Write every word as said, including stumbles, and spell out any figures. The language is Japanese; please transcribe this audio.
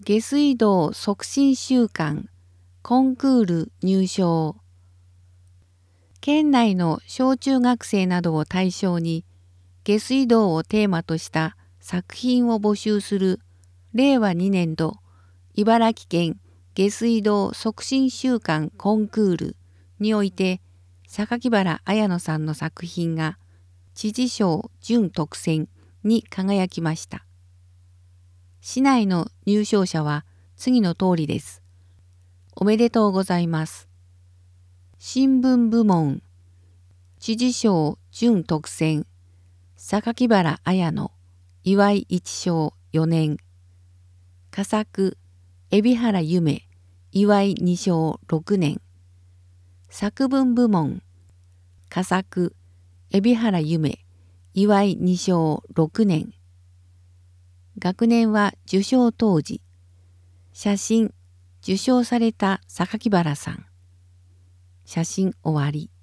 下水道促進週間コンクール入賞。県内の小中学生などを対象に下水道をテーマとした作品を募集するれいわにねんど茨城県下水道促進週間コンクールにおいて榊原綾乃さんの作品が知事賞準特選に輝きました。市内の入賞者は次の通りです。おめでとうございます。新聞部門知事賞準特選榊原綾乃岩井一賞よねん。佳作海老原夢岩井二賞ろくねん。作文部門佳作海老原夢岩井二賞ろくねん。学年は受賞当時。写真受賞された榊原さん。写真終わり。